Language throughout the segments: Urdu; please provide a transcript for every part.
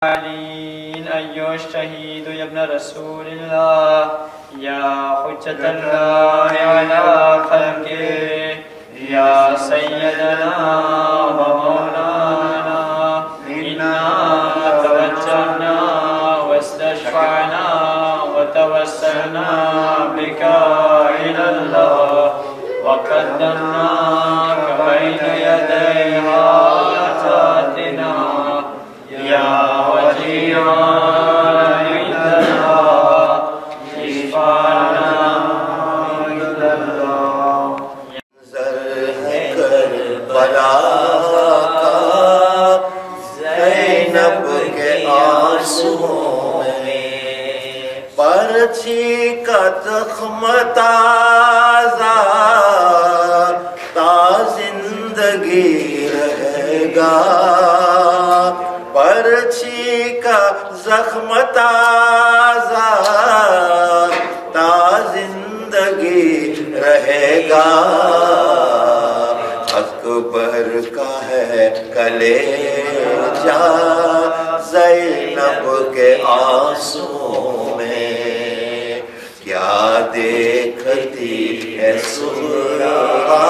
أيها الشهيد يا ابن رسول الله يا حجة الله على خلقه يا سيدنا ومولانا إنا توجهنا واستشفعنا وتوسلنا بك إلى الله وقدمناك بين يدي حاجاتنا يا وجيها عندنا اشفعنا عند الله کربلا کا زینب کے آنسوؤں میں پرچھی کا زخم تازہ تا زندگی رہے گا، پرچھی کا زخم تازہ تا زندگی رہے گا، اکبر کا ہے کلیجہ زینب کے آنسوؤں میں، کیا دیکھتی ہے سغرا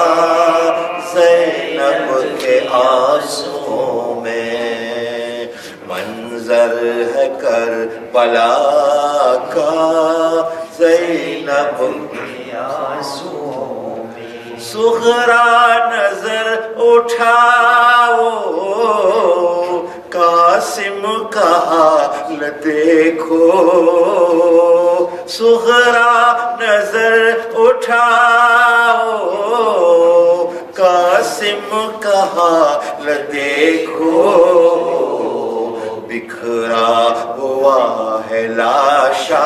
زینب کے آنسوؤں میں، منظر ہے کربلا کا زینب کے آنسوؤں میں، سغرا نظر اٹھاؤ قاسم کا حال دیکھو، سغرا نظر اٹھاؤ قاسم کا حال دیکھو، بکھرا ہوا ہے لاشا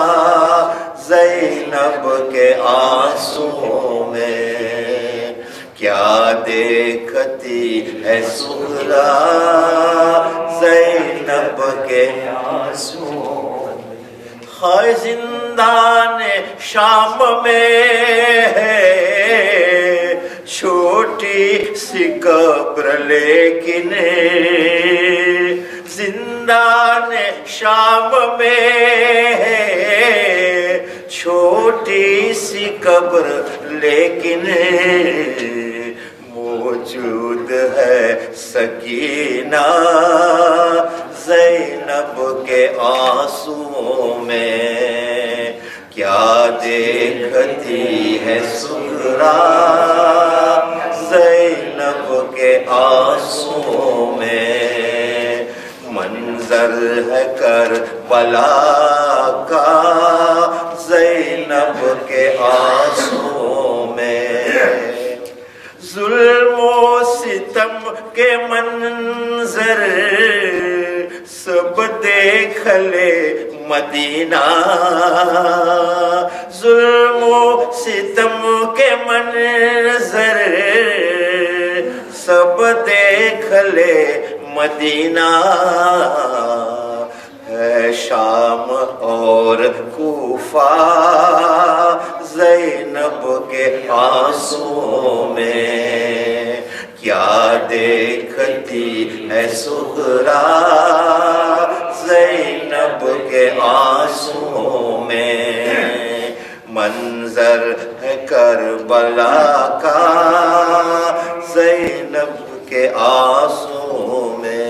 زینب کے آنسوؤں میں، کیا دیکھتی ہے سغرا زینب کے آنسوؤں میں، ہائے زندان شام میں ہے چھوٹی سی قبر لیکن زندان شام میں ہے چھوٹی سی قبر لیکن موجود ہے سکینہ زینب کے آنسوؤں میں، کیا دیکھتی ہے سغرا زینب کے آنسوؤں میں، منظر ہے کربلا کا زینب کے آنسوؤں میں، ظلم و ستم کے منظر سب دیکھ لے مدینہ، ظلم و ستم کے منظر سب دیکھ لے مدینہ، ہے شام اور کوفہ زینب کے آنسوؤں میں، کیا دیکھتی ہے سغرا زینب کے آنسوؤں میں، منظر ہے کربلا کا زینب کے آنسوؤں میں۔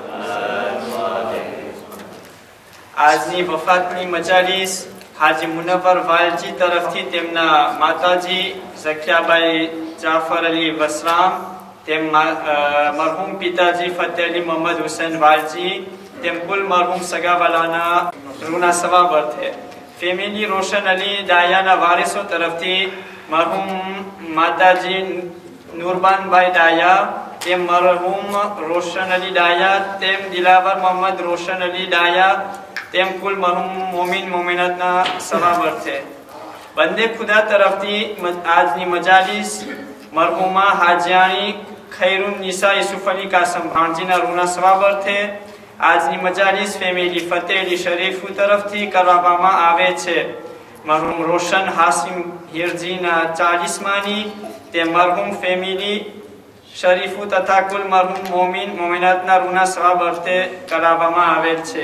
આજની વફાતની મજાલીસ હાજી મુનવ્વર વાલજી તરફથી તેમના માતાજી ઝકિયાબાઈ જાફર અલી વસરામ, તેમ મરહૂમ પિતાજી ફતેહ અલી મોહમ્મદ હુસૈન વાલજી, તેમ કુલ મરહૂમ સગાવાલાના રૂના સવાબર છે। ફેમિલી રોશન અલી ડાયાના વારિસો તરફથી મરહૂમ માતાજી નૂરબાનભાઈ ડાયા, તેમ મરહૂમ રોશન અલી ડાયા, તેમ દિલાવર મોહમ્મદ રોશન અલી ડાયા, તેમ કુલ મરહૂમ મોમિન મોમિનાતના સવાબર છે। બંદે ખુદા તરફથી આજની મજાલીસ મરહૂમા હાજિયાણી ખૈરુન નિસા યુસુફ અલી કાસમ ભાણજીના રૂના સવાબર છે। આજની મજાલીસ ફેમિલી ફતેહ અલી શરીફુ તરફથી કરવામાં આવે છે। મરહૂમ રોશન હાસિમ હિરજીના 40માની, તે મરહૂમ ફેમિલી શરીફો તથા કુલ મરહુમ મોમિન મોમિનાતના રૂના સવાબ અર્થે કરાવવામાં આવેલ છે.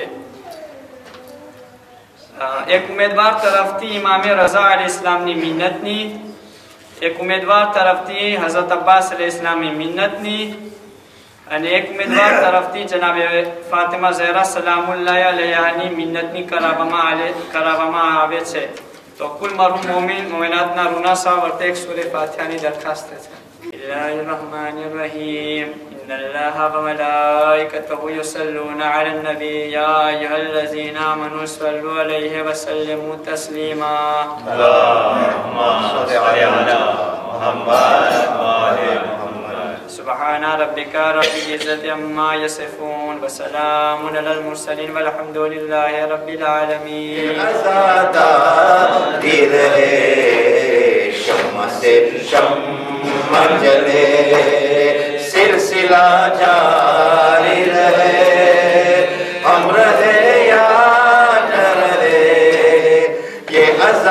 એક ઉમેદવાર તરફથી ઇમામે રઝા અલૈહિસ સલામની મિન્નતની, એક ઉમેદવાર તરફથી હઝરત અબ્બાસ અલૈહિસ સલામની મિન્નતની અને એક ઉમેદવાર તરફથી જનાબે ફાતિમા ઝહરા સલામુલ્લાહ અલૈહાની મિન્નતની કરાવવામાં આવે છે. તો કુલ મરહુમ મોમિન મોમિનાતના રૂના સવાબ અર્થે એક સૂરે ફાતિહાની દરખાસ્ત છે. બિસ્મિલ્લાહિર્રહમાનિર્રહીમ. ઇન્નલ્લાહા વ મલાઇકતહુ યુસલ્લુના અલન નબી યા અય્યુહલ્લઝીના આમનુ સલ્લુ અલૈહિ વ સલ્લિમુ તસ્લીમા. અલ્લાહુમ્મા સલ્લી અલા મુહમ્મદ વ આલિ મુહમ્મદ. સુબ્હાન રબ્બિકા રબ્બિલ ઇઝ્ઝતિ અમ્મા યસિફૂન વ સલામુન અલલ મુરસલીન વલ્હમ્દુલિલ્લાહિ રબ્બિલ આલમીન. आज़ादी रहे शम्मा से शम्मा जले, सिलसिला जारी रहे, हम रहे या न रहे, ये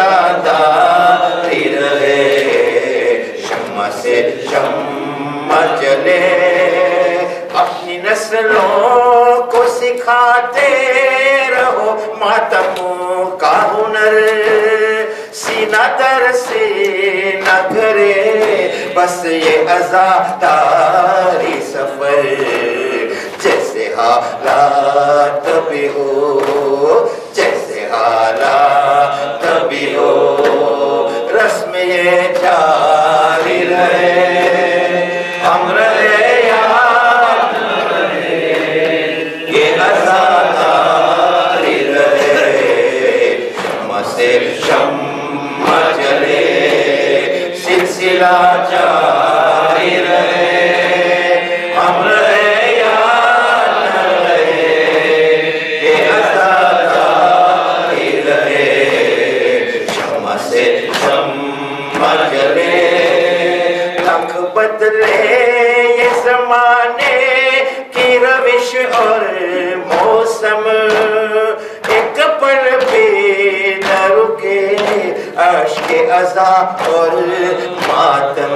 आज़ादी रहे शम्मा से शम्मा जले. अपनी नस्लों को सिखाते रहो मातमों का हुनर, सीना दर सीना करे बस ये आज़ादारी सफर. जैसे हालात भी हो, जैसे हालात भी हो, रस्म ये जारी रहे, हम रहे या न रहे, ये आज़ादारी रहे शम्मा से शम्मा जले, सिलसिला जारी रहे, हम रहे या न रहे, ये आज़ादारी रहे शम्मा से शम्मा जले. रंग बदले ये ज़माने की रविश और मौसम, एक पल भी न रुके अश्क अज़ा और मातम.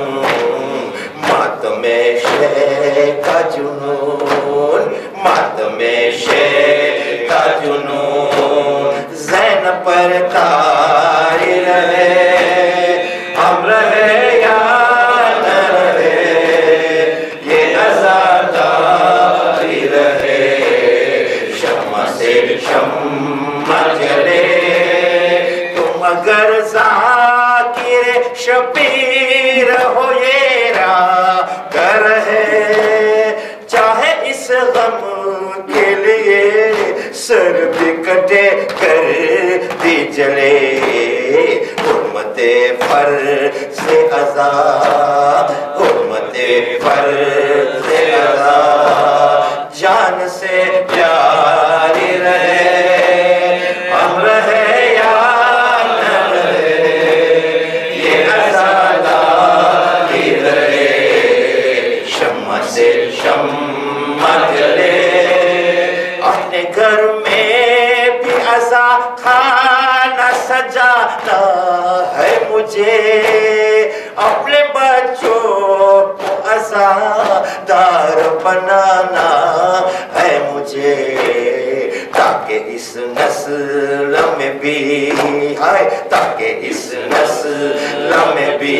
मातम शे का जुनून, मातम शे का जुनून, ज़ैन पर तारी रहे, हम रहे या न रहे, ये आज़ादारी रहे शम्मा से शम्मा जले. तुम अगर ज़ाकिर शबीर हो ये रागर है, चाहे इस गम के लिए सर भी कटे कर दी जले. हुर्मते फर से अज़ा, हुर्मते फर से अज़ा, जान से प्यारी रहे, हम रहे या न रहे, ये आज़ादारी रहे शम्मा से शम्मा जले. अपने घर में भी अज़ा खाना सजाना है मुझे, अपने बच्चों को आज़ादार बनाना है मुझे, ताकि इस नस्ल में भी है, ताकि इस नस्ल में भी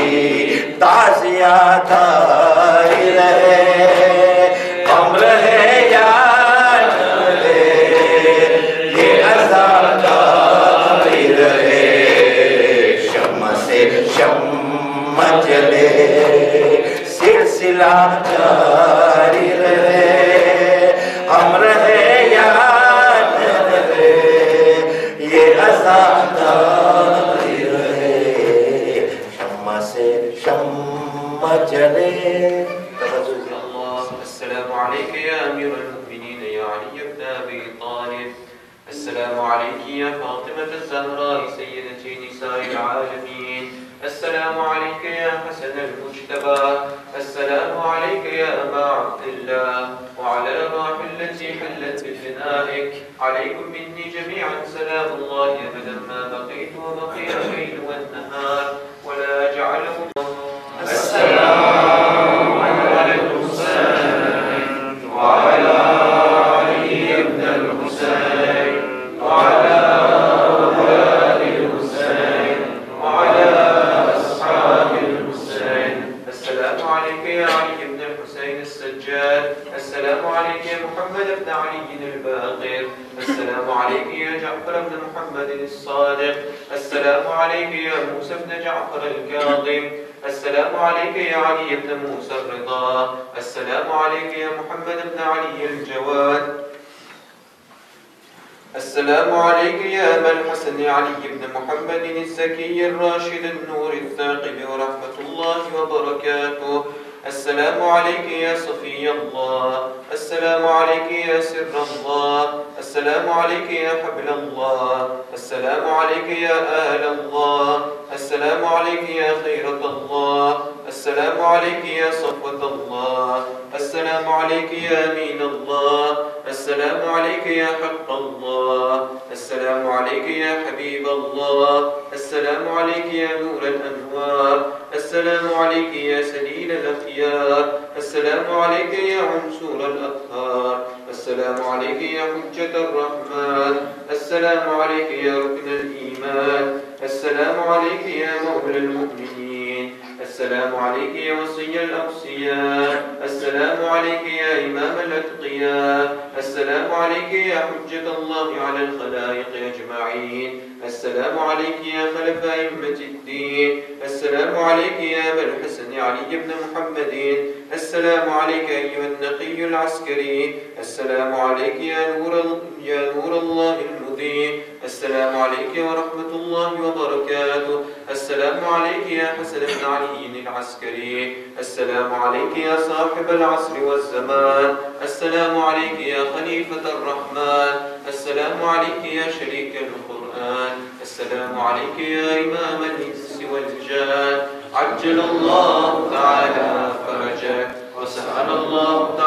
ताज़ियादारी रहे, हम रहे या न रहे, ये आज़ादारी रहे शम्मा से शम्मा जले, सिलसिला जारी रहे, हम रहे या न रहे, ये आज़ादारी रहे शम्मा से शम्मा जले. السلام عليك يا أمير المؤمنين يا علي بن أبي طالب. السلام عليك يا فاطمة الزهراء سيدة نساء العالمين. السلام عليك يا حسن المجتبى. السلام عليك يا أبا عبد الله وعلى الراحل التي حلت بفنائك. عليكم مني جميعا سلام الله أبدا ما بقيت وبقي الليل والنهار ولا جعله. السلام عليكم الحسين وعلى أولاد الحسين وعلى أصحاب الحسين. السلام عليك يا علي بن الحسين السجاد. السلام عليك يا محمد بن علي الباقر. السلام عليك يا جعفر بن محمد الصادق. السلام عليك يا موسى بن جعفر الكاظم. السلام عليك يا علي بن موسى الرضا. السلام عليك يا محمد بن علي الجواد. السلام عليك يا أبا الحسن علي بن محمد الزكي الراشد النور الثاقب ورحمة الله وبركاته. السلام عليك يا صفي الله. السلام عليك يا سر الله. السلام عليك يا حبل الله. السلام عليك يا آل الله. السلام عليك يا خيرة الله. السلام عليك يا صفوة الله. السلام عليك يا أمين الله. السلام عليك يا حق الله. السلام عليك يا حبيب الله. السلام عليك يا نور الأنوار. السلام عليك يا سليل الأخيار. السلام عليك يا عنصر الأطهار. السلام عليك يا حجة الرحمن. السلام عليك يا ركن الإيمان. السلام عليك يا مولى المؤمنين. السلام عليك يا وصي الأوصياء. السلام عليك يا إمام الأتقياء. السلام عليك يا حجة الله على الخلائق أجمعين. السلام عليك يا خلف أئمة الدين. السلام عليك يا أبا الحسن علي بن محمد. السلام عليك أيها النقي العسكري. السلام عليك يا نور الله المضيء. السلام عليك ورحمة الله وبركاته. السلام عليك يا حسن بن علي العسكري. السلام عليك يا صاحب العصر والزمان. السلام عليك يا خليفة الرحمن. السلام عليك يا شريك القرآن. السلام عليك يا إمام الإنس والجان. عجل الله تعالى فرجك وسهل الله تعالى